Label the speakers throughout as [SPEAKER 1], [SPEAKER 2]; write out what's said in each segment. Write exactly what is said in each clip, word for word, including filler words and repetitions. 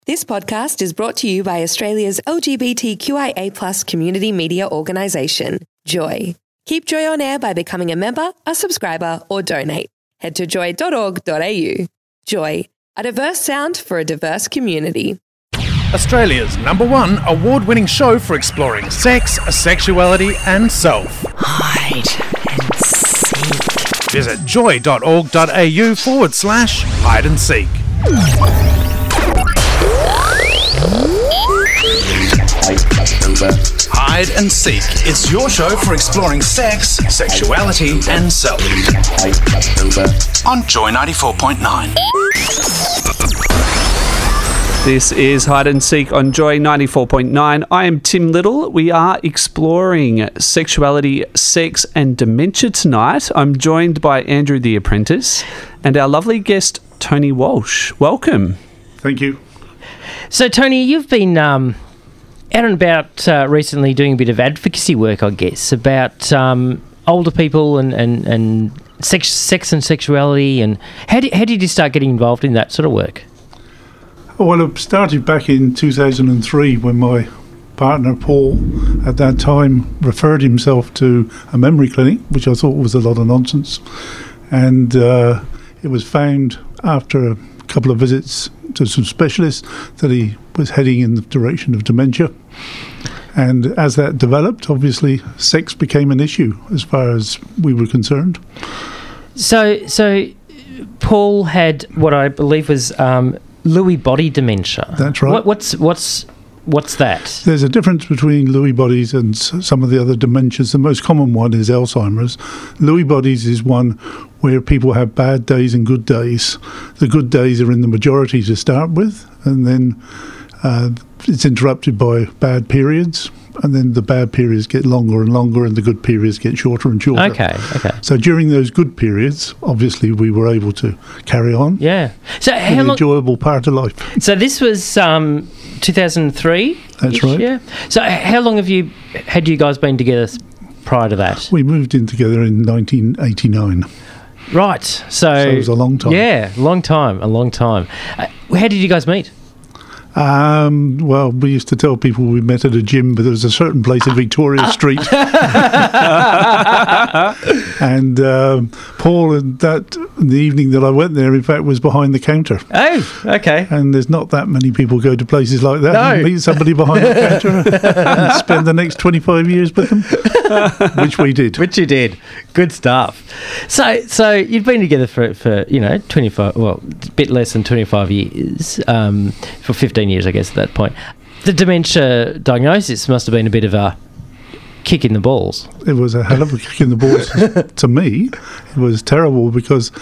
[SPEAKER 1] This podcast is brought to you by Australia's L G B T Q I A plus community media organisation, Joy. Keep Joy on air by becoming a member, a subscriber or donate. Head to joy dot org dot a u. Joy, a diverse sound for a diverse community.
[SPEAKER 2] Australia's number one award-winning show for exploring sex, sexuality and self.
[SPEAKER 3] Hide and seek.
[SPEAKER 2] Visit joy dot org dot a u forward slash hide and seek. Hide and Seek is your show for exploring sex, sexuality and self. On Joy ninety-four point nine.
[SPEAKER 4] This is Hide and Seek on Joy ninety-four point nine. I am Tim Little. We are exploring sexuality, sex and dementia tonight. I'm joined by Andrew the Apprentice and our lovely guest, Tony Walsh. Welcome.
[SPEAKER 5] Thank you.
[SPEAKER 3] So, Tony, you've been um, out and about uh, recently doing a bit of advocacy work, I guess, about um, older people and, and, and sex, sex and sexuality. And how did, how did you start getting involved in that sort of work?
[SPEAKER 5] Well, it started back in two thousand three when my partner, Paul, at that time referred himself to a memory clinic, which I thought was a lot of nonsense. And uh, it was found after a couple of visits to some specialists that he was heading in the direction of dementia. And as that developed, obviously, sex became an issue as far as we were concerned.
[SPEAKER 3] So, so Paul had what I believe was um, Lewy body dementia.
[SPEAKER 5] That's right.
[SPEAKER 3] What, what's what's what's that?
[SPEAKER 5] There's a difference between Lewy bodies and s- some of the other dementias. The most common one is Alzheimer's. Lewy bodies is one where people have bad days and good days. The good days are in the majority to start with, and then uh, it's interrupted by bad periods, and then the bad periods get longer and longer and the good periods get shorter and shorter.
[SPEAKER 3] Okay, okay.
[SPEAKER 5] So during those good periods, obviously we were able to carry on.
[SPEAKER 3] Yeah. So
[SPEAKER 5] An
[SPEAKER 3] how long?
[SPEAKER 5] enjoyable part of life.
[SPEAKER 3] So this was um, two thousand three?
[SPEAKER 5] That's right.
[SPEAKER 3] Yeah. So how long have you had you guys been together prior to that?
[SPEAKER 5] We moved in together in nineteen eighty-nine.
[SPEAKER 3] Right. So,
[SPEAKER 5] So it was a long time.
[SPEAKER 3] Yeah, long time, a long time. Uh, how did you guys meet?
[SPEAKER 5] Um, well, we used to tell people we met at a gym, but there was a certain place in Victoria Street. And um, Paul, and that the evening that I went there, in fact, was behind the counter.
[SPEAKER 3] Oh, okay.
[SPEAKER 5] And there's not that many people go to places like that
[SPEAKER 3] No.
[SPEAKER 5] and meet somebody behind the counter and spend the next twenty-five years with them, which we did.
[SPEAKER 3] Which you did. Good stuff. So, so you've been together for, for you know, twenty-five, well, a bit less than twenty-five years, um, for fifteen years, I guess, at that point. The dementia diagnosis must have been a bit of a kick in the balls.
[SPEAKER 5] It was a hell of a kick in the balls to me. It was terrible because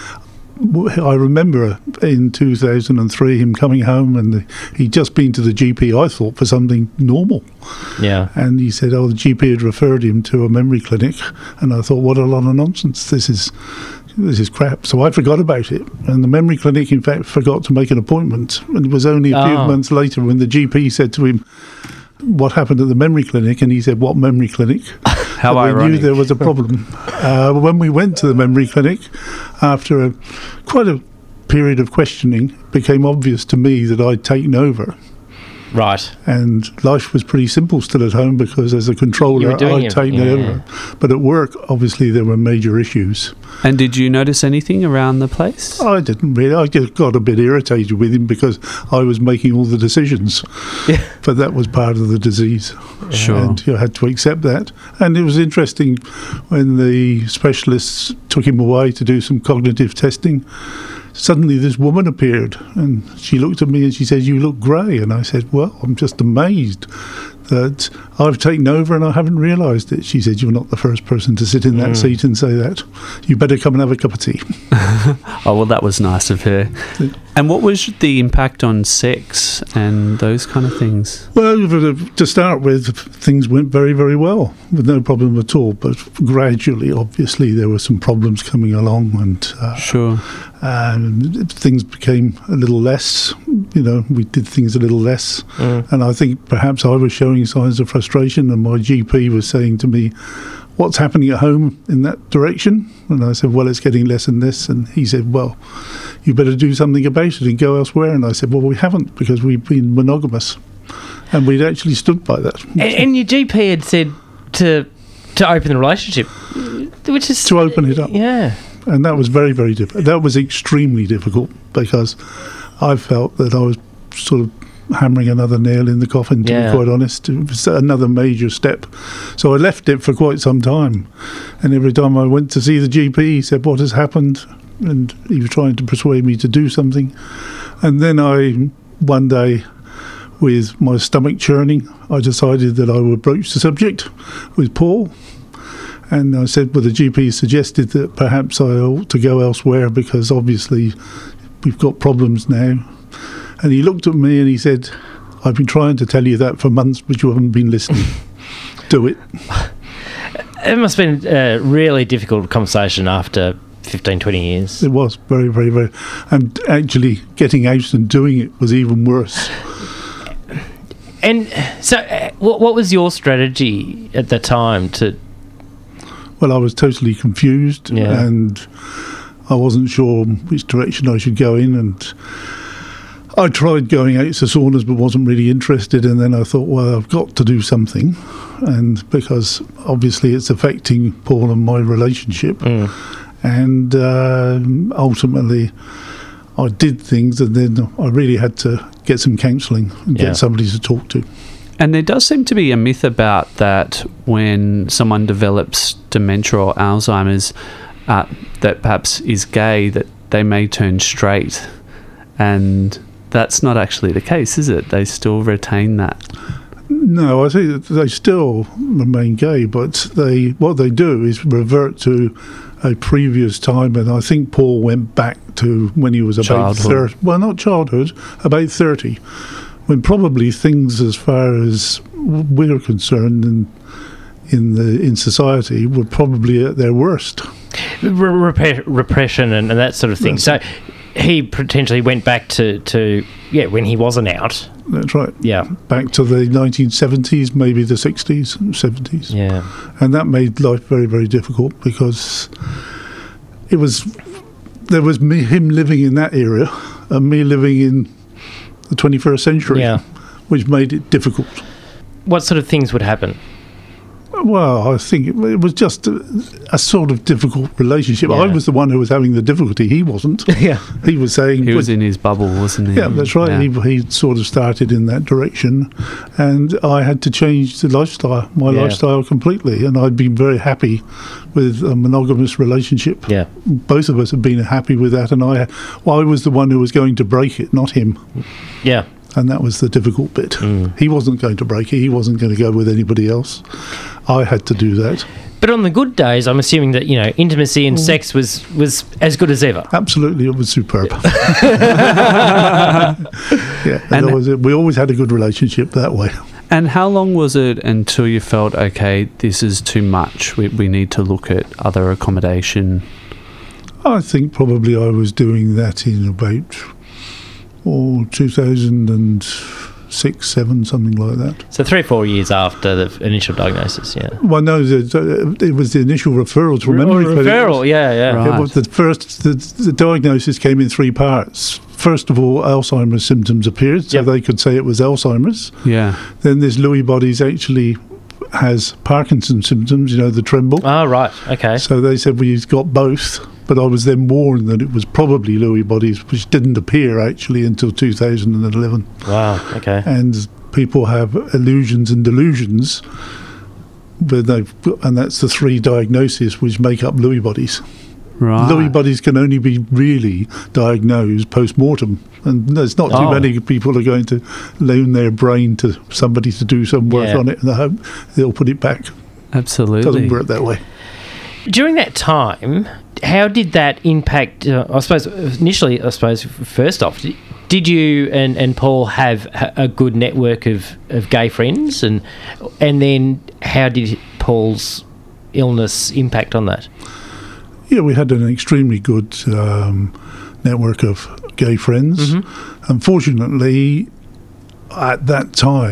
[SPEAKER 5] I remember in two thousand three him coming home and the, he'd just been to the G P, I thought, for something normal.
[SPEAKER 3] Yeah.
[SPEAKER 5] And he said, oh, the G P had referred him to a memory clinic. And I thought, what a lot of nonsense. This is this is crap. So I forgot about it. And the memory clinic, in fact, forgot to make an appointment. And it was only a few
[SPEAKER 3] Oh.
[SPEAKER 5] months later when the G P said to him, what happened at the memory clinic? And he said, what memory clinic?
[SPEAKER 4] How
[SPEAKER 5] that we
[SPEAKER 4] ironic.
[SPEAKER 5] knew there was a problem. uh, when we went to the memory clinic, after a, quite a period of questioning, it became obvious to me that I'd taken over.
[SPEAKER 3] Right.
[SPEAKER 5] And life was pretty simple still at home because as a
[SPEAKER 3] You
[SPEAKER 5] controller,
[SPEAKER 3] were doing
[SPEAKER 5] I'd
[SPEAKER 3] it,
[SPEAKER 5] taken
[SPEAKER 3] yeah.
[SPEAKER 5] it over. But at work, obviously, there were major issues.
[SPEAKER 4] And did you notice anything around the place?
[SPEAKER 5] I didn't really. I just got a bit irritated with him because I was making all the decisions.
[SPEAKER 3] Yeah.
[SPEAKER 5] But that was part of the disease.
[SPEAKER 4] Sure.
[SPEAKER 5] And you had to accept that. And it was interesting when the specialists took him away to do some cognitive testing. Suddenly this woman appeared and she looked at me and she said, you look grey. And I said, well, I'm just amazed that I've taken over and I haven't realised it. She said, you're not the first person to sit in that
[SPEAKER 3] Mm.
[SPEAKER 5] seat and say that. You better come and have a cup of tea.
[SPEAKER 4] Oh, well, that was nice of her. And what was the impact on sex and those kind of things?
[SPEAKER 5] Well, to start with, things went very, very well with no problem at all. But gradually, obviously, there were some problems coming along and uh,
[SPEAKER 4] Sure.
[SPEAKER 5] and things became a little less, you know, we did things a little less.
[SPEAKER 3] Mm.
[SPEAKER 5] And I think perhaps I was showing signs of frustration and my G P was saying to me, what's happening at home in that direction? And I said, well, it's getting less and less. And he said, well, you better do something about it and go elsewhere. And I said, well, we haven't, because we've been monogamous. And we'd actually stood by that.
[SPEAKER 3] And, and your G P had said to to open the relationship, which is...
[SPEAKER 5] To open it up.
[SPEAKER 3] Yeah.
[SPEAKER 5] And that was very, very difficult. That was extremely difficult, because I felt that I was sort of hammering another nail in the coffin, to
[SPEAKER 3] Yeah.
[SPEAKER 5] be quite honest. It was another major step. So I left it for quite some time. And every time I went to see the G P, he said, what has happened? And he was trying to persuade me to do something. And then I, one day, with my stomach churning, I decided that I would broach the subject with Paul. And I said, well, the G P suggested that perhaps I ought to go elsewhere, because obviously we've got problems now. And he looked at me and he said, I've been trying to tell you that for months, but you haven't been listening. Do it.
[SPEAKER 3] It must have been a really difficult conversation after fifteen, twenty years.
[SPEAKER 5] It was very, very, very... And actually getting out and doing it was even worse.
[SPEAKER 3] And so uh, what, what was your strategy at the time to...
[SPEAKER 5] Well, I was totally confused,
[SPEAKER 3] Yeah.
[SPEAKER 5] and I wasn't sure which direction I should go in, and I tried going out to saunas but wasn't really interested, and then I thought, well, I've got to do something, and because obviously it's affecting Paul and my relationship,
[SPEAKER 3] Mm.
[SPEAKER 5] and uh, ultimately I did things, and then I really had to get some counselling and
[SPEAKER 3] Yeah.
[SPEAKER 5] get somebody to talk to.
[SPEAKER 4] And there does seem to be a myth about that when someone develops dementia or Alzheimer's, uh, that perhaps is gay, that they may turn straight. And that's not actually the case, is it? They still retain that.
[SPEAKER 5] No, I think that they still remain gay, but they what they do is revert to a previous time, and I think Paul went back to when he was about
[SPEAKER 4] Childhood.
[SPEAKER 5] thirty. Well, not childhood, about thirty, when probably things, as far as we're concerned, in in the in society, were probably at their worst.
[SPEAKER 3] Re- repre- repression and, and that sort of thing. So he potentially went back to, to, yeah, when he wasn't out.
[SPEAKER 5] That's right.
[SPEAKER 3] Yeah.
[SPEAKER 5] Back to the nineteen seventies, maybe the sixties, seventies.
[SPEAKER 3] Yeah.
[SPEAKER 5] And that made life very, very difficult, because it was there was me, him living in that era, and me living in the twenty-first century,
[SPEAKER 3] Yeah.
[SPEAKER 5] which made it difficult.
[SPEAKER 3] What sort of things would happen?
[SPEAKER 5] Well, I think it, it was just a, a sort of difficult relationship.
[SPEAKER 3] Yeah.
[SPEAKER 5] I was the one who was having the difficulty. He wasn't.
[SPEAKER 3] Yeah.
[SPEAKER 5] He was saying...
[SPEAKER 4] He was in his bubble, wasn't he?
[SPEAKER 5] Yeah, that's right.
[SPEAKER 4] Yeah.
[SPEAKER 5] He, he sort of started in that direction, and I had to change the lifestyle, my
[SPEAKER 3] Yeah.
[SPEAKER 5] lifestyle completely. And I'd been very happy with a monogamous relationship.
[SPEAKER 3] Yeah.
[SPEAKER 5] Both of us had been happy with that, and I, well, I was the one who was going to break it, not him.
[SPEAKER 3] Yeah.
[SPEAKER 5] And that was the difficult bit.
[SPEAKER 3] Mm.
[SPEAKER 5] He wasn't going to break it. He wasn't going to go with anybody else. I had to do that.
[SPEAKER 3] But on the good days, I'm assuming that, you know, intimacy and sex was, was as good as ever.
[SPEAKER 5] Absolutely, it was superb. yeah, and
[SPEAKER 4] And-
[SPEAKER 5] always, we always had a good relationship that way.
[SPEAKER 4] And how long was it until you felt, okay, this is too much, we, we need to look at other accommodation?
[SPEAKER 5] I think probably I was doing that in about oh, two thousand six, seven, something like that.
[SPEAKER 3] So three or four years after the initial diagnosis, yeah.
[SPEAKER 5] Well, no, the, it was the initial referral to a
[SPEAKER 3] Or
[SPEAKER 5] memory clinic.
[SPEAKER 3] referral, yeah, yeah.
[SPEAKER 4] Right.
[SPEAKER 5] It was the first, the, the diagnosis came in three parts. First of all, Alzheimer's symptoms appeared, so
[SPEAKER 3] Yep.
[SPEAKER 5] they could say it was Alzheimer's.
[SPEAKER 4] Yeah.
[SPEAKER 5] Then this Lewy bodies actually has Parkinson's symptoms, you know, the tremble.
[SPEAKER 3] Oh, right, okay.
[SPEAKER 5] So they said, well, he's got both. But I was then warned that it was probably Lewy bodies, which didn't appear actually until two thousand eleven.
[SPEAKER 3] Wow, okay.
[SPEAKER 5] And people have illusions and delusions, but they've, and that's the three diagnoses which make up Lewy bodies.
[SPEAKER 4] Right.
[SPEAKER 5] Lewy bodies can only be really diagnosed post-mortem, and there's not too
[SPEAKER 3] Oh.
[SPEAKER 5] many people are going to loan their brain to somebody to do some work
[SPEAKER 3] Yeah.
[SPEAKER 5] on it, and they hope they'll put it back. It
[SPEAKER 4] Absolutely.
[SPEAKER 5] doesn't work that way.
[SPEAKER 3] During that time, how did that impact, uh, I suppose, initially, I suppose, first off, did you and, and Paul have a a good network of, of gay friends? And and then how did Paul's illness impact on that?
[SPEAKER 5] Yeah, we had an extremely good um, network of gay friends.
[SPEAKER 3] Mm-hmm.
[SPEAKER 5] Unfortunately, at that time,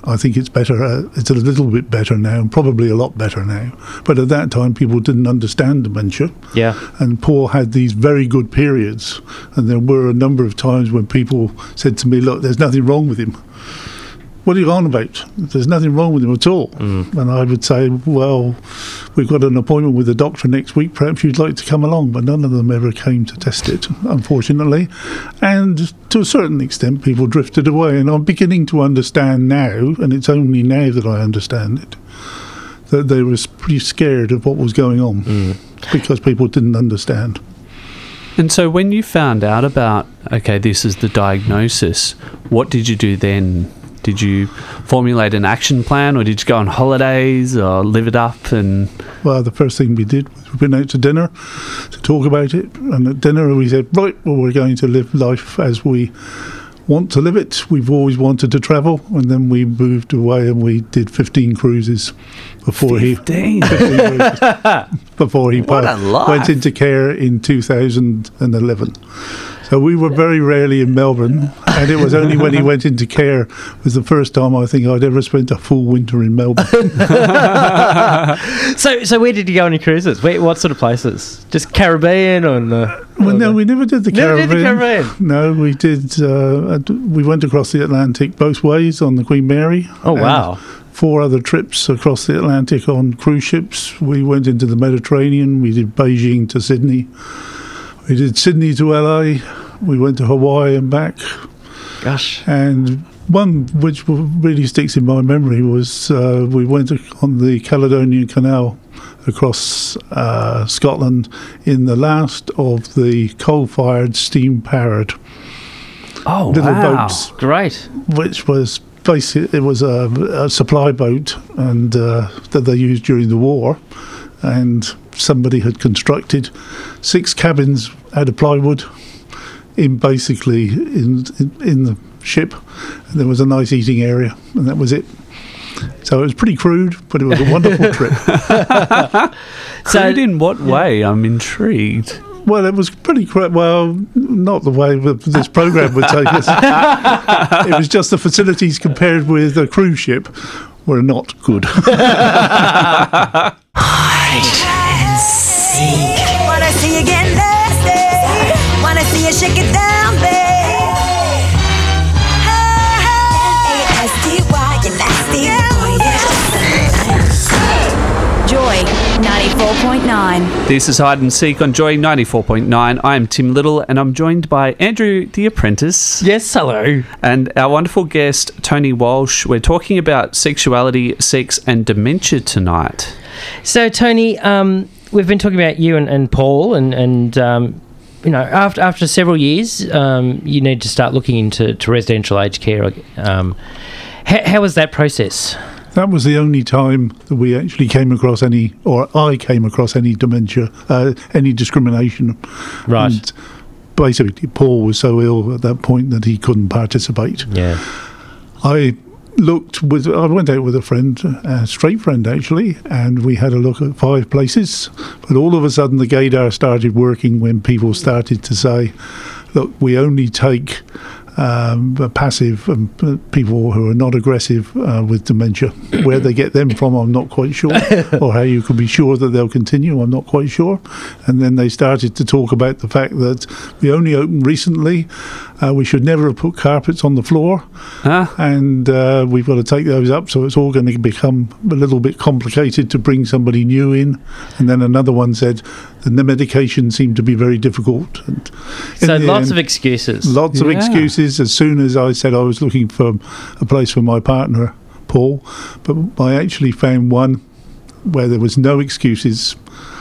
[SPEAKER 5] I think it's better. Uh, it's a little bit better now, and probably a lot better now. But at that time, people didn't understand dementia.
[SPEAKER 3] Yeah.
[SPEAKER 5] And Paul had these very good periods, and there were a number of times when people said to me, "Look, there's nothing wrong with him." What are you on about? There's nothing wrong with him at all. Mm. And I would say, well, we've got an appointment with the doctor next week. Perhaps you'd like to come along. But none of them ever came to test it, unfortunately. And to a certain extent, people drifted away. And I'm beginning to understand now, and it's only now that I understand it, that they were pretty scared of what was going on mm. because people didn't understand.
[SPEAKER 4] And so when you found out about, okay, this is the diagnosis, what did you do then? Did you formulate an action plan, or did you go on holidays or live it up? And
[SPEAKER 5] well, the first thing we did was we went out to dinner to talk about it. And at dinner we said, right, well, we're going to live life as we want to live it. We've always wanted to travel. And then we moved away and we did fifteen cruises before
[SPEAKER 4] fifteen?
[SPEAKER 5] he fifteen cruises before he
[SPEAKER 4] what a life.
[SPEAKER 5] went into care in two thousand eleven. So we were very rarely in Melbourne, and it was only when he went into care was the first time I think I'd ever spent a full winter in Melbourne.
[SPEAKER 3] so, so where did you go on your cruises? Where, what sort of places? Just Caribbean or? The,
[SPEAKER 5] well,
[SPEAKER 3] or
[SPEAKER 5] no,
[SPEAKER 3] the,
[SPEAKER 5] we never did the
[SPEAKER 3] never
[SPEAKER 5] Caribbean.
[SPEAKER 3] Did the Caribbean.
[SPEAKER 5] No, we did. Uh, we went across the Atlantic both ways on the Queen Mary.
[SPEAKER 3] Oh wow!
[SPEAKER 5] Four other trips across the Atlantic on cruise ships. We went into the Mediterranean. We did Beijing to Sydney. We did Sydney to L A. We went to Hawaii and back.
[SPEAKER 3] Gosh.
[SPEAKER 5] And one which really sticks in my memory was uh, we went on the Caledonian Canal across uh, Scotland in the last of the coal-fired, steam-powered
[SPEAKER 4] oh,
[SPEAKER 5] little
[SPEAKER 4] wow.
[SPEAKER 5] boats.
[SPEAKER 3] Great.
[SPEAKER 5] Which was basically, it was a, a supply boat and uh, that they used during the war. And somebody had constructed six cabins out of plywood in basically in, in in the ship, and there was a nice eating area, and that was it. So it was pretty crude, but it was a wonderful trip.
[SPEAKER 4] So crude in what way? I'm intrigued.
[SPEAKER 5] Well, it was pretty crude. Well, not the way that this program would take us. It was just the facilities compared with a cruise ship were not good.
[SPEAKER 6] Hide and seek. Wanna see you get nasty? Wanna see you shake it down, babe? N A S T Y, you nasty. Joy ninety-four point nine.
[SPEAKER 4] This is Hide and Seek on Joy ninety-four point nine. I am Tim Little, and I'm joined by Andrew the Apprentice.
[SPEAKER 3] Yes, hello.
[SPEAKER 4] And our wonderful guest, Tony Walsh. We're talking about sexuality, sex, and dementia tonight.
[SPEAKER 3] So, Tony, um, we've been talking about you and, and Paul, and, and um, you know, after after several years, um, you need to start looking into to residential aged care. Um, how, how was that process?
[SPEAKER 5] That was the only time that we actually came across any, or I came across any dementia, uh, any discrimination.
[SPEAKER 3] Right.
[SPEAKER 5] And basically, Paul was so ill at that point that he couldn't participate.
[SPEAKER 3] Yeah.
[SPEAKER 5] I looked with, I went out with a friend, a straight friend actually, and we had a look at five places. But all of a sudden, the gaydar started working when people started to say, look, we only take Um, passive um, people who are not aggressive uh, with dementia. Where they get them from, I'm not quite sure, or how you can be sure that they'll continue, I'm not quite sure. And then they started to talk about the fact that we only opened recently, uh, we should never have put carpets on the floor,
[SPEAKER 4] Huh?
[SPEAKER 5] and uh, we've got to take those up, so it's all going to become a little bit complicated to bring somebody new in. And then another one said the medication seemed to be very difficult. And
[SPEAKER 3] So
[SPEAKER 5] in the
[SPEAKER 3] lots
[SPEAKER 5] end,
[SPEAKER 3] of excuses.
[SPEAKER 5] Lots of
[SPEAKER 4] Yeah.
[SPEAKER 5] excuses. As soon as I said I was looking for a place for my partner, Paul, but I actually found one where there was no excuses.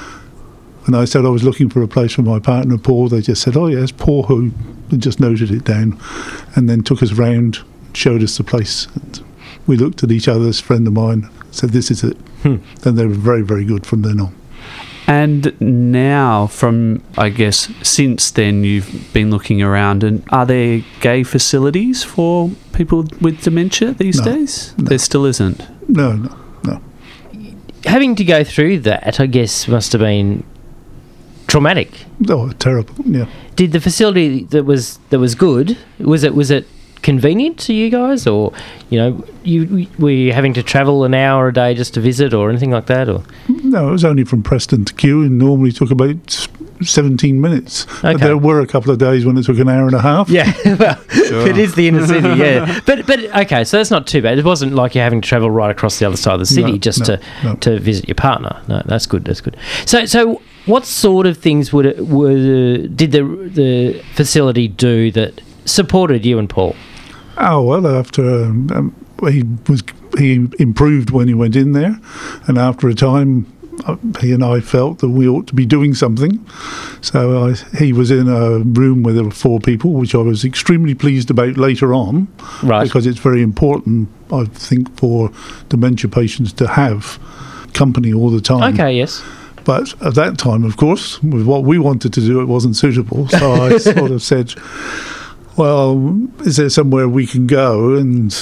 [SPEAKER 5] When I said I was looking for a place for my partner, Paul, they just said, oh yes, Paul who, and just noted it down, and then took us round, showed us the place. And we looked at each other, this friend of mine, said, this is it.
[SPEAKER 3] Hmm.
[SPEAKER 5] And they were very, very good from then on.
[SPEAKER 4] And now, from, I guess, since then, you've been looking around, and are there gay facilities for people with dementia these
[SPEAKER 5] No,
[SPEAKER 4] days?
[SPEAKER 5] no.
[SPEAKER 4] There still isn't.
[SPEAKER 5] No, no, no.
[SPEAKER 3] Having to go through that, I guess, must have been traumatic.
[SPEAKER 5] Oh, terrible, yeah.
[SPEAKER 3] Did the facility that was that was good, was it was it convenient to you guys, or you know, you were you having to travel an hour a day just to visit, or anything like that, or?
[SPEAKER 5] No, it was only from Preston to Kew, and normally took about seventeen minutes.
[SPEAKER 3] Okay.
[SPEAKER 5] But there were a couple of days when it took an hour and a half.
[SPEAKER 3] Yeah, well, it is the inner city, yeah. But but okay, so that's not too bad. It wasn't like you're having to travel right across the other side of the city
[SPEAKER 5] No,
[SPEAKER 3] just
[SPEAKER 5] no,
[SPEAKER 3] to
[SPEAKER 5] no.
[SPEAKER 3] to visit your partner. No, that's good. That's good. So so what sort of things would it, were did the the facility do that supported you and Paul?
[SPEAKER 5] Oh well, after um, um, he was he improved when he went in there, and after a time, uh, he and I felt that we ought to be doing something. So I, he was in a room where there were four people, which I was extremely pleased about later on,
[SPEAKER 3] Right.
[SPEAKER 5] because it's very important, I think, for dementia patients to have company all the time.
[SPEAKER 3] Okay, yes.
[SPEAKER 5] But at that time, of course, with what we wanted to do, it wasn't suitable. So I sort of said, well, is there somewhere we can go? And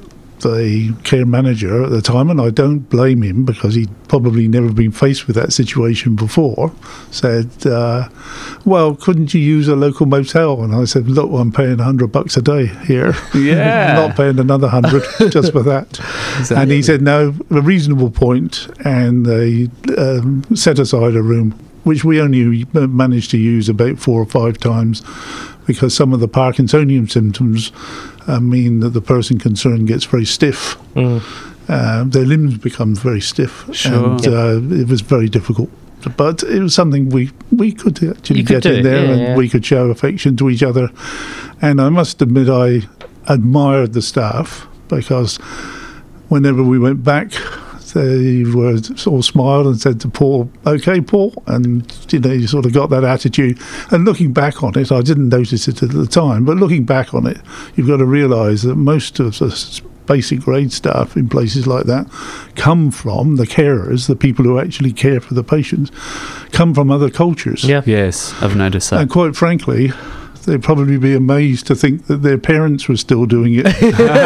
[SPEAKER 5] the care manager at the time, and I don't blame him because he'd probably never been faced with that situation before, said, uh, well, couldn't you use a local motel? And I said, look, I'm paying a hundred bucks a day here.
[SPEAKER 4] Yeah.
[SPEAKER 5] I'm not paying another hundred just for that.
[SPEAKER 4] Exactly.
[SPEAKER 5] And he said, no, a reasonable point, and they um, set aside a room, which we only managed to use about four or five times, because some of the Parkinsonian symptoms uh, mean that the person concerned gets very stiff.
[SPEAKER 3] Mm.
[SPEAKER 5] Uh, their limbs become very stiff,
[SPEAKER 4] Sure.
[SPEAKER 5] and uh, it was very difficult. But it was something we, we could actually
[SPEAKER 3] You could
[SPEAKER 5] get
[SPEAKER 3] do
[SPEAKER 5] in
[SPEAKER 3] it,
[SPEAKER 5] there,
[SPEAKER 3] yeah,
[SPEAKER 5] and
[SPEAKER 3] yeah.
[SPEAKER 5] we could show affection to each other. And I must admit, I admired the staff, because whenever we went back, they were all smiled and said to Paul, "Okay, Paul," and you know, you sort of got that attitude. And looking back on it, I didn't notice it at the time, but looking back on it, you've got to realise that most of the s- basic grade staff in places like that come from the carers, the people who actually care for the patients, come from other cultures.
[SPEAKER 3] Yeah.
[SPEAKER 4] Yes, I've noticed that.
[SPEAKER 5] And quite frankly, they'd probably be amazed to think that their parents were still doing it.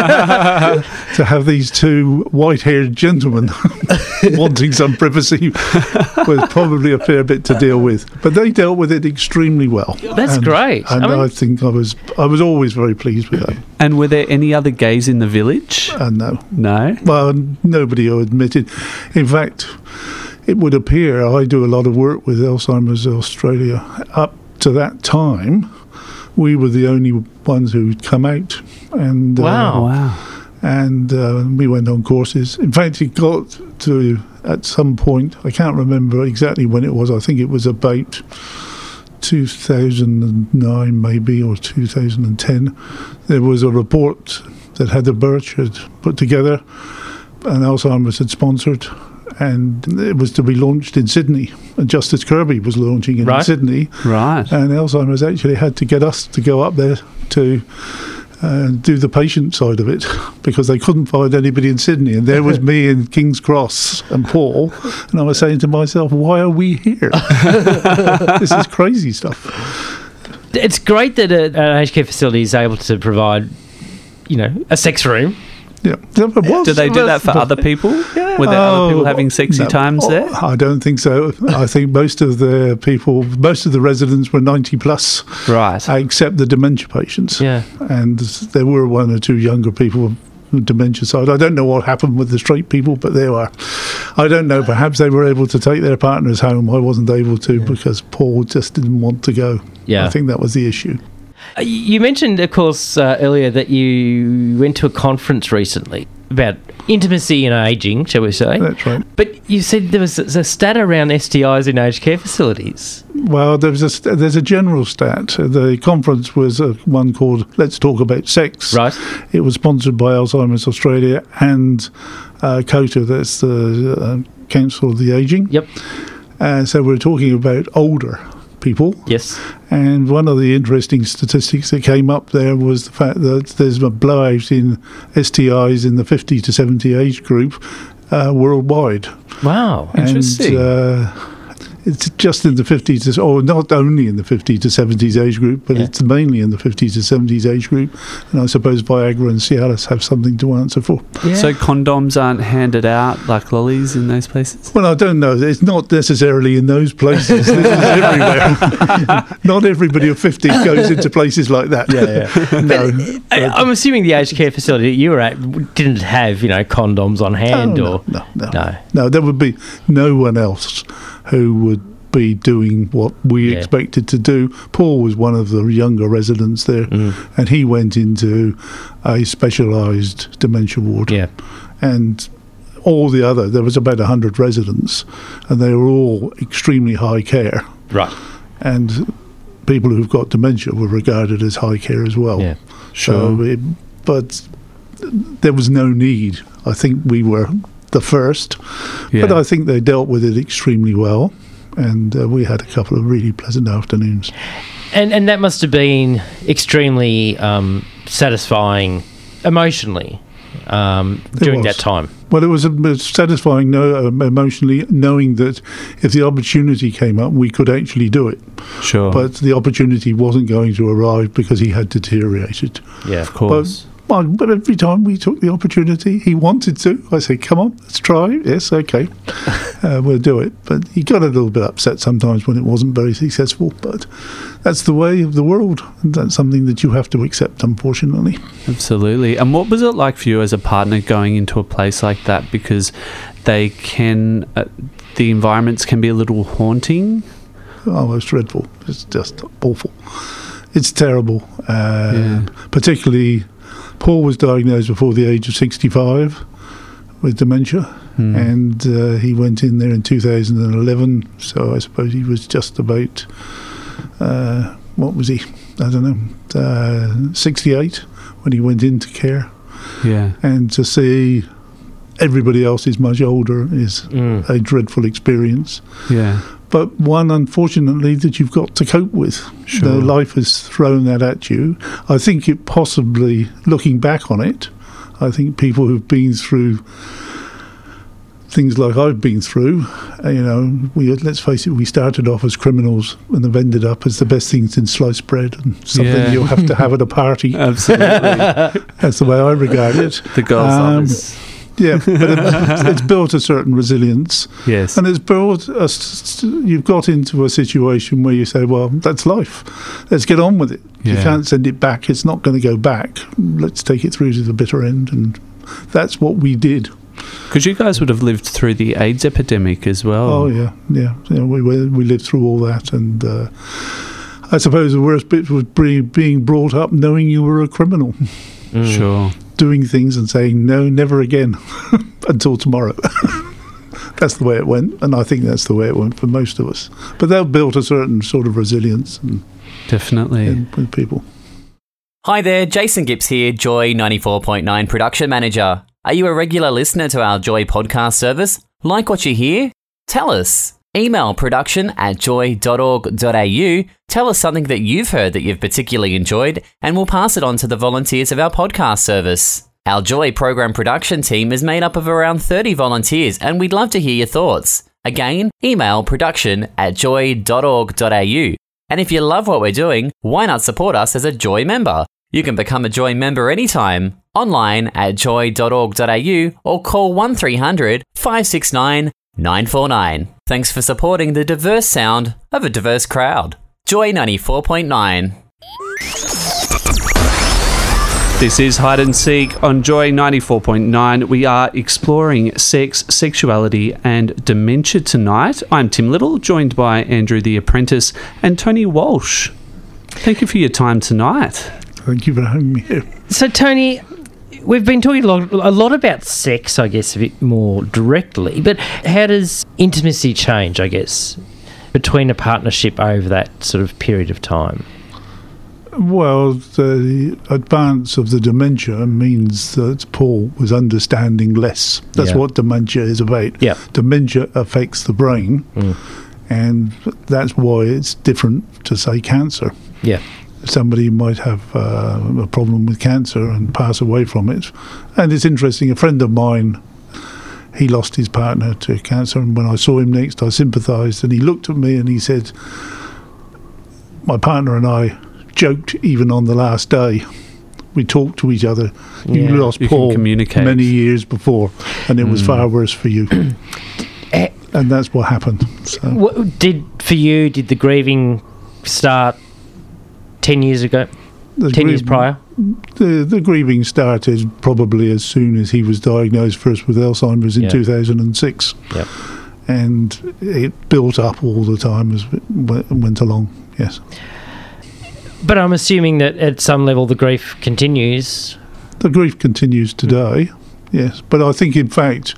[SPEAKER 5] To have these two white-haired gentlemen wanting some privacy was probably a fair bit to deal with. But they dealt with it extremely well.
[SPEAKER 3] That's
[SPEAKER 5] And-
[SPEAKER 3] great.
[SPEAKER 5] And
[SPEAKER 3] I
[SPEAKER 5] I,
[SPEAKER 3] mean-
[SPEAKER 5] think I was I was always very pleased with that.
[SPEAKER 4] And were there any other gays in the village?
[SPEAKER 5] And no.
[SPEAKER 4] No.
[SPEAKER 5] Well, nobody will admit it. In fact, it would appear I do a lot of work with Alzheimer's Australia. Up to that time, we were the only ones who'd come out. And,
[SPEAKER 3] Wow.
[SPEAKER 5] Uh,
[SPEAKER 4] Wow.
[SPEAKER 5] and uh, we went on courses. In fact, it got to, at some point, I can't remember exactly when it was, I think it was about two thousand nine maybe, or two thousand ten. There was a report that Heather Birch had put together, and Alzheimer's had sponsored, and it was to be launched in Sydney. And Justice Kirby was launching it
[SPEAKER 3] Right.
[SPEAKER 5] in Sydney,
[SPEAKER 4] Right.
[SPEAKER 5] and Alzheimer's actually had to get us to go up there to uh, do the patient side of it, because they couldn't find anybody in Sydney. And there was me in King's Cross and Paul, and I was saying to myself, why are we here? This is crazy stuff.
[SPEAKER 3] It's great that a, an aged care facility is able to provide, you know, a sex room.
[SPEAKER 5] Yeah, it was.
[SPEAKER 4] Do they do that for other people? Were there other people
[SPEAKER 5] Oh,
[SPEAKER 4] having sexy
[SPEAKER 5] no.
[SPEAKER 4] times
[SPEAKER 5] Oh,
[SPEAKER 4] there?
[SPEAKER 5] I don't think so. I think most of the people, most of the residents were ninety plus,
[SPEAKER 4] Right.
[SPEAKER 5] except the dementia patients.
[SPEAKER 3] Yeah.
[SPEAKER 5] And there were one or two younger people on the dementia side. I don't know what happened with the straight people, but they were. I don't know. Perhaps they were able to take their partners home. I wasn't able to because Paul just didn't want to go.
[SPEAKER 3] Yeah.
[SPEAKER 5] I think that was the issue.
[SPEAKER 3] Uh, You mentioned, of course, uh, earlier that you went to a conference recently about intimacy and ageing, shall we say.
[SPEAKER 5] That's right.
[SPEAKER 3] But you said there was a, a stat around S T Is in aged care facilities.
[SPEAKER 5] Well, there's a st- there's a general stat. The conference was uh, one called "Let's Talk About Sex."
[SPEAKER 3] Right.
[SPEAKER 5] It was sponsored by Alzheimer's Australia and uh, COTA, that's the uh, Council of the Aging.
[SPEAKER 3] Yep.
[SPEAKER 5] Uh, so we're talking about older people.
[SPEAKER 3] Yes.
[SPEAKER 5] And one of the interesting statistics that came up there was the fact that there's a blowout in S T Is in the fifty to seventy age group uh, worldwide.
[SPEAKER 3] Wow.
[SPEAKER 4] Interesting.
[SPEAKER 5] And uh, it's just in the fifties, or not only in the fifties to seventies age group, but
[SPEAKER 3] Yeah.
[SPEAKER 5] it's mainly in the fifties to seventies age group. And I suppose Viagra and Cialis have something to answer for.
[SPEAKER 4] So condoms aren't handed out like lollies in those places?
[SPEAKER 5] Well, I don't know. It's not necessarily in those places. This is everywhere. Not everybody of fifty goes into places like that.
[SPEAKER 3] Yeah, yeah.
[SPEAKER 5] No.
[SPEAKER 3] I, I'm assuming the aged care facility that you were at didn't have, you know, condoms on hand,
[SPEAKER 5] Oh,
[SPEAKER 3] or
[SPEAKER 5] no, no, no,
[SPEAKER 3] no.
[SPEAKER 5] no. There would be no one else who would be doing what we
[SPEAKER 3] Yeah.
[SPEAKER 5] expected to do. Paul was one of the younger residents there,
[SPEAKER 3] Mm.
[SPEAKER 5] and he went into a specialised dementia ward.
[SPEAKER 3] Yeah.
[SPEAKER 5] And all the other, there was about one hundred residents, and they were all extremely high care.
[SPEAKER 3] Right.
[SPEAKER 5] And people who've got dementia were regarded as high care as well.
[SPEAKER 3] Yeah.
[SPEAKER 5] So, it, but there was no need. I think we were the first,
[SPEAKER 4] Yeah.
[SPEAKER 5] but I think they dealt with it extremely well, and uh, we had a couple of really pleasant afternoons.
[SPEAKER 3] And and that must have been extremely um, satisfying emotionally um, during
[SPEAKER 5] was.
[SPEAKER 3] that time.
[SPEAKER 5] Well, it was, it was satisfying no, um, emotionally, knowing that if the opportunity came up, we could actually do it.
[SPEAKER 4] Sure.
[SPEAKER 5] But the opportunity wasn't going to arrive because he had deteriorated.
[SPEAKER 3] Yeah.
[SPEAKER 4] of course.
[SPEAKER 5] Well, but every time we took the opportunity, he wanted to. I said, come on, let's try it. Yes, okay, uh, we'll do it. But he got a little bit upset sometimes when it wasn't very successful. But that's the way of the world. And that's something that you have to accept, unfortunately.
[SPEAKER 4] Absolutely. And what was it like for you as a partner going into a place like that? Because they can, uh, the environments can be a little haunting.
[SPEAKER 5] Oh, it's dreadful. It's just awful. It's terrible. Uh,
[SPEAKER 4] Yeah.
[SPEAKER 5] Particularly, Paul was diagnosed before the age of sixty-five with dementia.
[SPEAKER 4] Hmm.
[SPEAKER 5] And uh, he went in there in two thousand eleven, so I suppose he was just about, uh, what was he? I don't know, uh, sixty-eight when he went into care.
[SPEAKER 4] Yeah.
[SPEAKER 5] And to see everybody else is much older is
[SPEAKER 3] Mm.
[SPEAKER 5] a dreadful experience.
[SPEAKER 4] Yeah.
[SPEAKER 5] But one, unfortunately, that you've got to cope with.
[SPEAKER 4] Sure.
[SPEAKER 5] The life has thrown that at you. I think it possibly, looking back on it, I think people who've been through things like I've been through, uh, you know, we let's face it, we started off as criminals and have ended up as the best things in sliced bread and something
[SPEAKER 4] Yeah.
[SPEAKER 5] you'll have to have at a party.
[SPEAKER 4] Absolutely.
[SPEAKER 5] That's the way I regard it.
[SPEAKER 4] The girls'
[SPEAKER 5] Um,
[SPEAKER 4] lovers.
[SPEAKER 5] Yeah, but it, it's built a certain resilience.
[SPEAKER 4] Yes.
[SPEAKER 5] And it's brought us, you've got into a situation where you say, well, that's life. Let's get on with it. You
[SPEAKER 4] Yeah.
[SPEAKER 5] can't send it back. It's not going to go back. Let's take it through to the bitter end. And that's what we did.
[SPEAKER 4] Because you guys would have lived through the AIDS epidemic as well.
[SPEAKER 5] Oh, yeah, yeah. You know, we, we we lived through all that. And uh, I suppose the worst bit was be- being brought up knowing you were a criminal,
[SPEAKER 4] Sure.
[SPEAKER 5] doing things and saying, no, never again, until tomorrow. That's the way it went, and I think that's the way it went for most of us. But that built a certain sort of resilience in,
[SPEAKER 4] Definitely.
[SPEAKER 5] in, with people.
[SPEAKER 7] Hi there, Jason Gibbs here, Joy ninety-four point nine Production Manager. Are you a regular listener to our Joy podcast service? Like what you hear? Tell us. Email production at joy dot org dot a u. Tell us something that you've heard that you've particularly enjoyed, and we'll pass it on to the volunteers of our podcast service. Our Joy program production team is made up of around thirty volunteers, and we'd love to hear your thoughts. Again, email production at joy dot org dot a u. And if you love what we're doing, why not support us as a Joy member? You can become a Joy member anytime, online at joy dot org dot a u or call one three hundred, five six nine, nine four nine. Thanks for supporting the diverse sound of a diverse crowd. Joy ninety-four point nine.
[SPEAKER 4] This is Hide and Seek on Joy ninety-four point nine. We are exploring sex, sexuality, and dementia tonight. I'm Tim Little, joined by Andrew the Apprentice and Tony Walsh. Thank you for your time tonight.
[SPEAKER 5] Thank you for having me here.
[SPEAKER 3] So, Tony, we've been talking a lot, a lot about sex, I guess, a bit more directly, but how does intimacy change, I guess, between a partnership over that sort of period of time?
[SPEAKER 5] Well, the advance of the dementia means that Paul was understanding less. That's
[SPEAKER 3] Yeah.
[SPEAKER 5] what dementia is about.
[SPEAKER 3] Yeah.
[SPEAKER 5] Dementia affects the brain,
[SPEAKER 3] Mm.
[SPEAKER 5] and that's why it's different to, say, cancer.
[SPEAKER 3] Yeah.
[SPEAKER 5] Somebody might have uh, a problem with cancer and pass away from it. And it's interesting, a friend of mine, he lost his partner to cancer, and when I saw him next, I sympathised, and he looked at me and he said, my partner and I joked even on the last day. We talked to each other. You
[SPEAKER 3] Yeah.
[SPEAKER 5] lost
[SPEAKER 4] You can
[SPEAKER 5] Paul
[SPEAKER 4] communicate.
[SPEAKER 5] many years before, and it was far worse for you.
[SPEAKER 3] Eh,
[SPEAKER 5] And that's what happened. So
[SPEAKER 3] what, did for you? Did the grieving start ten years ago?
[SPEAKER 5] the
[SPEAKER 3] Ten years
[SPEAKER 5] grief-
[SPEAKER 3] prior?
[SPEAKER 5] The, the grieving started probably as soon as he was diagnosed first with Alzheimer's in
[SPEAKER 3] Yeah.
[SPEAKER 5] two thousand six.
[SPEAKER 3] Yep.
[SPEAKER 5] And it built up all the time as it w- went along, yes.
[SPEAKER 3] But I'm assuming that at some level the grief continues.
[SPEAKER 5] The grief continues today, yes. But I think, in fact,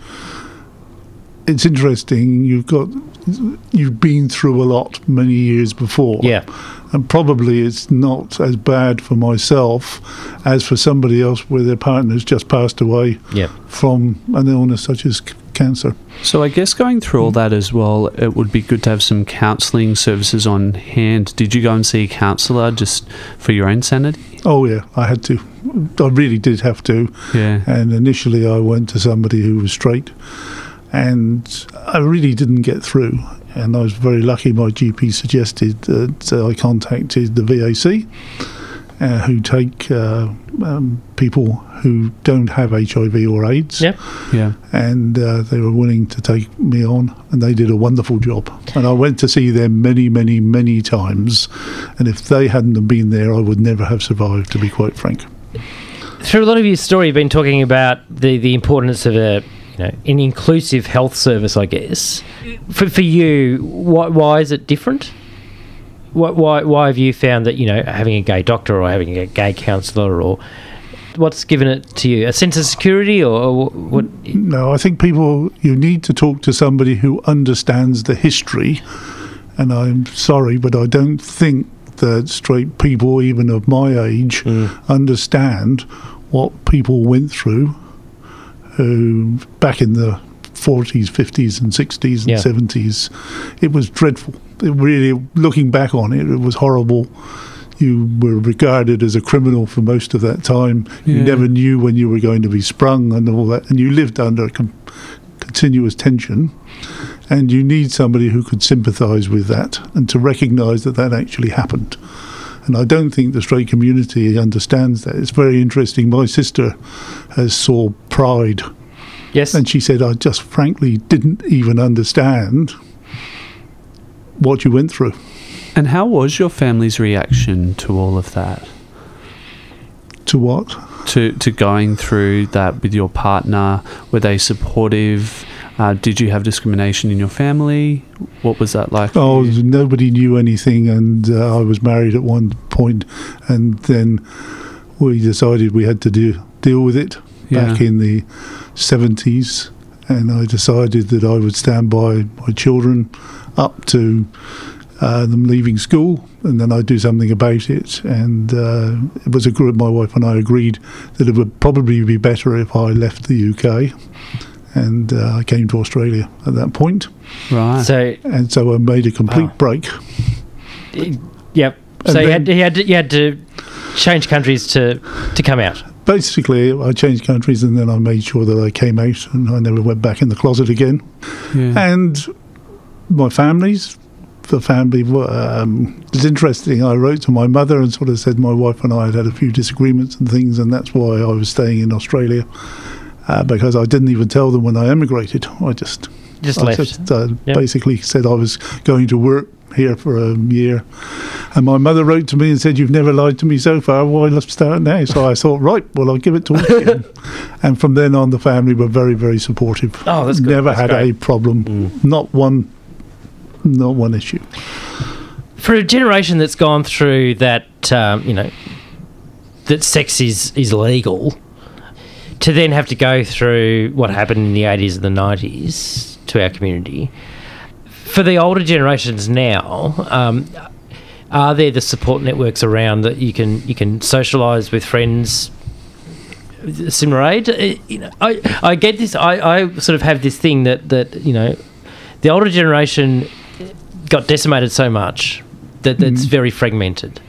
[SPEAKER 5] it's interesting. You've got, you've been through a lot many years before.
[SPEAKER 3] Yeah.
[SPEAKER 5] And probably it's not as bad for myself as for somebody else where their partner's just passed away
[SPEAKER 3] Yeah.
[SPEAKER 5] from an illness such as c- cancer.
[SPEAKER 4] So I guess going through all that as well, it would be good to have some counselling services on hand. Did you go and see a counsellor just for your own sanity?
[SPEAKER 5] Oh, yeah, I had to. I really did have to.
[SPEAKER 4] Yeah.
[SPEAKER 5] And initially I went to somebody who was straight, and I really didn't get through. And I was very lucky my G P suggested that uh, I contacted the V A C, uh, who take uh, um, people who don't have H I V or AIDS.
[SPEAKER 3] Yeah.
[SPEAKER 4] Yeah.
[SPEAKER 5] And uh, they were willing to take me on, and they did a wonderful job. And I went to see them many, many, many times, and if they hadn't have been there, I would never have survived, to be quite frank.
[SPEAKER 3] Through a lot of your story, you've been talking about the, the importance of a you know an inclusive health service, I guess. For for you, why why is it different? Why why why have you found that you know having a gay doctor or having a gay counsellor, or what's given it to you? A sense of security, or, or what?
[SPEAKER 5] No, I think people, you need to talk to somebody who understands the history. And I'm sorry, but I don't think that straight people, even of my age, understand what people went through who back in the forties, fifties and sixties and
[SPEAKER 3] Yeah.
[SPEAKER 5] seventies. It was dreadful. It really, looking back on it, it was horrible. You were regarded as a criminal for most of that time. You
[SPEAKER 4] Yeah.
[SPEAKER 5] never knew when you were going to be sprung and all that, and you lived under con- continuous tension. And you need somebody who could sympathise with that and to recognise that that actually happened. And I don't think the straight community understands that. It's very interesting. My sister has saw Pride,
[SPEAKER 3] Yes.
[SPEAKER 5] and she said, I just frankly didn't even understand what you went through.
[SPEAKER 4] And how was your family's reaction to all of that?
[SPEAKER 5] To what?
[SPEAKER 4] To to going through that with your partner? Were they supportive? Uh, did you have discrimination in your family? What was that like? for
[SPEAKER 5] Oh,
[SPEAKER 4] you?
[SPEAKER 5] nobody knew anything, and uh, I was married at one point, and then we decided we had to do, deal with it back
[SPEAKER 4] Yeah.
[SPEAKER 5] in the seventies, and I decided that I would stand by my children up to uh, them leaving school, and then I'd do something about it. And uh, it was a group, my wife and I agreed that it would probably be better if I left the U K, and uh, I came to Australia at that point.
[SPEAKER 4] Right.
[SPEAKER 3] So
[SPEAKER 5] And so I made a complete
[SPEAKER 3] Wow.
[SPEAKER 5] break.
[SPEAKER 3] yep.
[SPEAKER 5] And
[SPEAKER 3] So you
[SPEAKER 5] then-
[SPEAKER 3] had, you had to, you had to change countries to to come out.
[SPEAKER 5] Basically, I changed countries, and then I made sure that I came out, and I never went back in the closet again.
[SPEAKER 4] yeah.
[SPEAKER 5] And my families, the family, um, it's interesting. I wrote to my mother and sort of said my wife and I had had a few disagreements and things, and that's why I was staying in Australia, uh, because I didn't even tell them when I emigrated. I just
[SPEAKER 3] Just
[SPEAKER 5] I
[SPEAKER 3] left.
[SPEAKER 5] just, uh,
[SPEAKER 3] Yep.
[SPEAKER 5] basically said I was going to work here for a year. And my mother wrote to me and said, "You've never lied to me so far. Why let's start now?" So I thought, right, well, I'll give it to her. And from then on, the family were very, very supportive.
[SPEAKER 3] Oh, that's good.
[SPEAKER 5] Never
[SPEAKER 3] That's
[SPEAKER 5] had
[SPEAKER 3] great.
[SPEAKER 5] a problem. Not one, not one issue.
[SPEAKER 3] For a generation that's gone through that, um, you know, that sex is, is legal, to then have to go through what happened in the eighties and the nineties to our community, for the older generations now, um, are there the support networks around that you can you can socialise with friends similar age? Uh, You know, I, I get this. I, I sort of have this thing that, that you know, the older generation got decimated so much that that's very fragmented.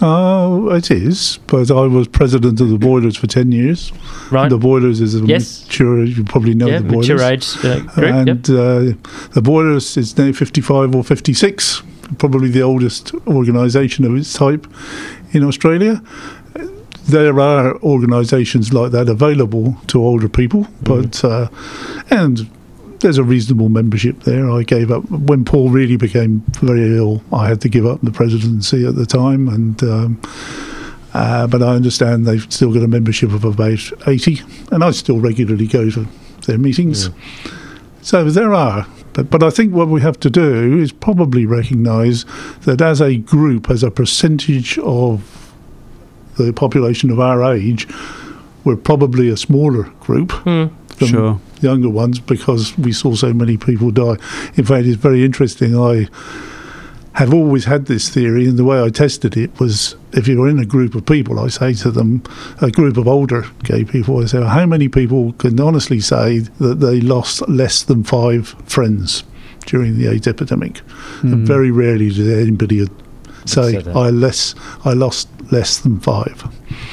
[SPEAKER 5] Oh, it is, but I was president of the Boilers for ten years.
[SPEAKER 3] Right.
[SPEAKER 5] The Boilers is a
[SPEAKER 3] Yes.
[SPEAKER 5] mature, you probably know
[SPEAKER 3] Yeah,
[SPEAKER 5] the Boilers.
[SPEAKER 3] mature age uh, group.
[SPEAKER 5] and
[SPEAKER 3] Yep.
[SPEAKER 5] uh, the Boilers is now fifty-five or fifty-six, probably the oldest organisation of its type in Australia. There are organisations like that available to older people, but uh, and there's a reasonable membership there. I gave up when Paul really became very ill. I had to give up the presidency at the time, and um, uh, but I understand they've still got a membership of about eighty, and I still regularly go to their meetings.
[SPEAKER 3] Mm.
[SPEAKER 5] So there are. But, but I think what we have to do is probably recognise that as a group, as a percentage of the population of our age, we're probably a smaller group
[SPEAKER 3] Mm.
[SPEAKER 5] than
[SPEAKER 4] Sure.
[SPEAKER 5] younger ones because we saw so many people die. In fact, it's very interesting. I have always had this theory, and the way I tested it was if you're in a group of people, I say to them, a group of older gay people, I say, how many people can honestly say that they lost less than five friends during the AIDS epidemic? And very rarely does anybody say,
[SPEAKER 3] Say that.
[SPEAKER 5] I less, I lost less than five.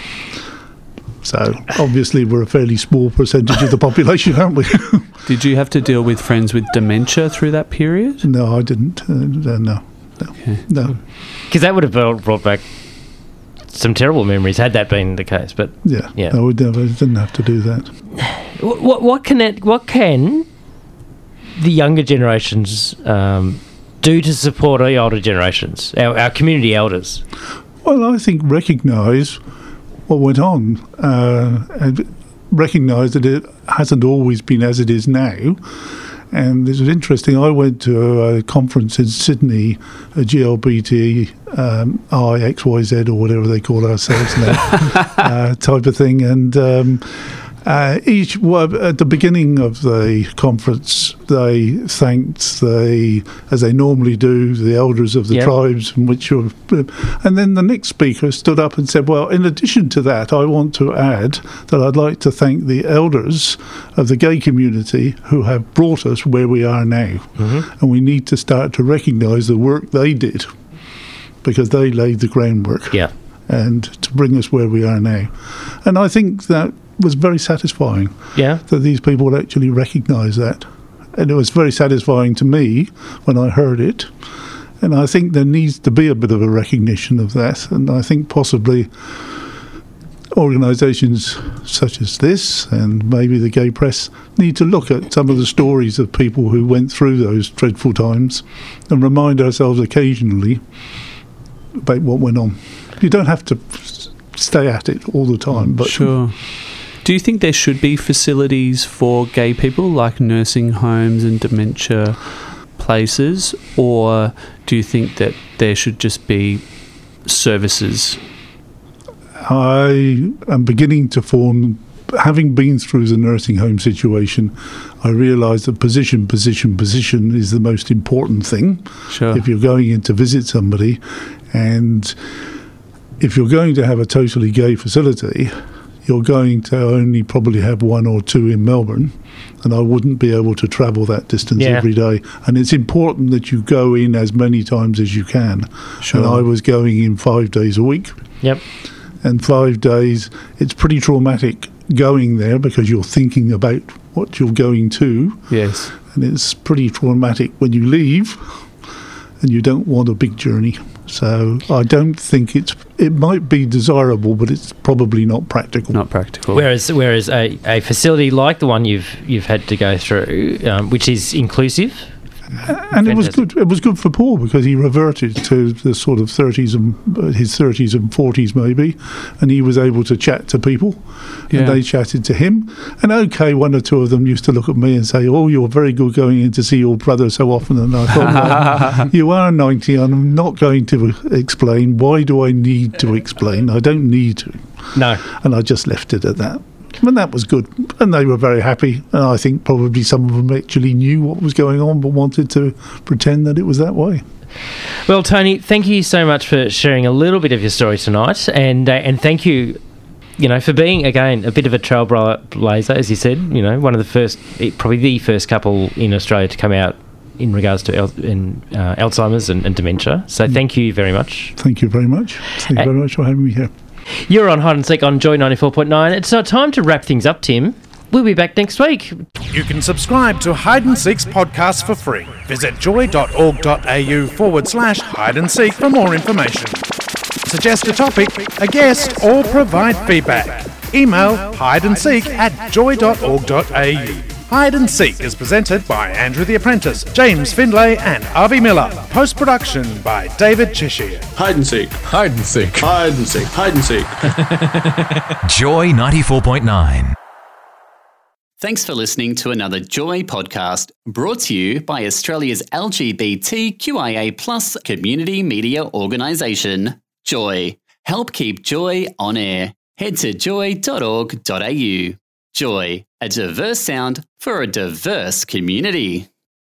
[SPEAKER 5] So obviously we're a fairly small percentage of the population, aren't we?
[SPEAKER 4] Did you have to deal with friends with dementia through that period?
[SPEAKER 5] No, I didn't. Uh, no, no,
[SPEAKER 4] Okay.
[SPEAKER 5] no.
[SPEAKER 3] Because that would have brought brought back some terrible memories had that been the case. But
[SPEAKER 5] Yeah,
[SPEAKER 3] Yeah.
[SPEAKER 5] I would never didn't have to do that.
[SPEAKER 3] what what, what can it, what can the younger generations um, do to support the older generations, our, our community elders?
[SPEAKER 5] Well, I think recognise what went on uh, and recognise that it hasn't always been as it is now. And it was interesting. I went to a conference in Sydney, a G L B T um, I X Y Z or whatever they call ourselves now, uh, type of thing. And um, uh, each well, at the beginning of the conference, they thanked the, as they normally do, the elders of the
[SPEAKER 3] Yep.
[SPEAKER 5] tribes from which you're. And then the next speaker stood up and said, "Well, in addition to that, I want to add that I'd like to thank the elders of the gay community who have brought us where we are now, and we need to start to recognise the work they did because they laid the groundwork."
[SPEAKER 3] Yeah.
[SPEAKER 5] And to bring us where we are now. And I think that was very satisfying
[SPEAKER 3] Yeah.
[SPEAKER 5] that these people actually recognise that. And it was very satisfying to me when I heard it. And I think there needs to be a bit of a recognition of that. And I think possibly organisations such as this and maybe the gay press need to look at some of the stories of people who went through those dreadful times and remind ourselves occasionally about what went on. You don't have to s- stay at it all the time, but
[SPEAKER 4] Sure. Do you think there should be facilities for gay people, like nursing homes and dementia places, or do you think that there should just be services?
[SPEAKER 5] I am beginning to form, having been through the nursing home situation, I realise that position, position, position is the most important thing.
[SPEAKER 4] Sure.
[SPEAKER 5] If you're going in to visit somebody, and if you're going to have a totally gay facility, you're going to only probably have one or two in Melbourne, and I wouldn't be able to travel that distance
[SPEAKER 3] Yeah.
[SPEAKER 5] every day. And it's important that you go in as many times as you can.
[SPEAKER 4] Sure.
[SPEAKER 5] And I was going in five days a week.
[SPEAKER 3] Yep.
[SPEAKER 5] And five days, it's pretty traumatic going there because you're thinking about what you're going to,
[SPEAKER 4] Yes.
[SPEAKER 5] and it's pretty traumatic when you leave and you don't want a big journey. So I don't think it's, it might be desirable, but it's probably not practical.
[SPEAKER 4] Not practical.
[SPEAKER 3] Whereas, whereas a, a facility like the one you've you've had to go through, um, which is inclusive,
[SPEAKER 5] And it was
[SPEAKER 3] Fantastic.
[SPEAKER 5] good. It was good for Paul because he reverted to the sort of thirties and uh, his thirties and forties maybe, and he was able to chat to people,
[SPEAKER 4] Yeah.
[SPEAKER 5] and they chatted to him. And okay, one or two of them used to look at me and say, "Oh, you're very good going in to see your brother so often." And I thought, well, "You are ninety, and I'm not going to explain. Why do I need to explain? I don't need to."
[SPEAKER 3] no.
[SPEAKER 5] And I just left it at that. And that was good. And they were very happy. And I think probably some of them actually knew what was going on but wanted to pretend that it was that way.
[SPEAKER 3] Well, Tony, thank you so much for sharing a little bit of your story tonight, and uh, and thank you, you know, for being again a bit of a trailblazer, as you said. You know, one of the first, probably the first couple in Australia to come out in regards to al- in, uh, Alzheimer's and, and dementia. So thank you very much.
[SPEAKER 5] Thank you very much. Thank you
[SPEAKER 3] Uh,
[SPEAKER 5] very much for having me here.
[SPEAKER 3] You're on Hide and Seek on Joy ninety-four point nine. It's our time to wrap things up, Tim. We'll be back next week.
[SPEAKER 2] You can subscribe to Hide and Seek's podcast for free. Visit joy.org.au forward slash hide and seek for more information. Suggest a topic, a guest, or provide feedback. Email hideandseek at joy.org.au. Hide and Seek is presented by Andrew the Apprentice, James Findlay and Avi Miller. Post-production by David Cheshire.
[SPEAKER 8] Hide and seek. Hide and seek. Hide and seek. Hide and seek.
[SPEAKER 9] Joy ninety-four point nine.
[SPEAKER 7] Thanks for listening to another Joy podcast brought to you by Australia's L G B T Q I A plus community media organisation, Joy. Help keep Joy on air. Head to joy dot org dot a u. Joy, a diverse sound for a diverse community.